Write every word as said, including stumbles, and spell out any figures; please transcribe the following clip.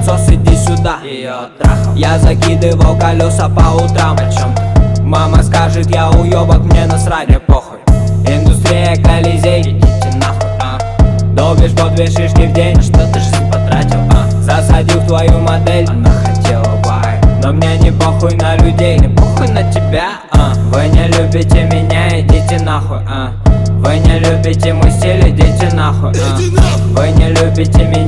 пылесос, иди сюда. Я закидывал колеса по утрам. О чем ты? Мама скажет, я уебок, мне насрать, мне похуй. Индустрия, Колизей, идите нахуй, а. Долбишь по две шишки в день, что ты жизнь потратил, а. Засадил в твою модель, она хотела бай. Но мне не похуй на людей, не похуй на тебя, а. Вы не любите меня, идите нахуй, а. Вы не любите мой стиль, идите нахуй, а. Вы не любите меня.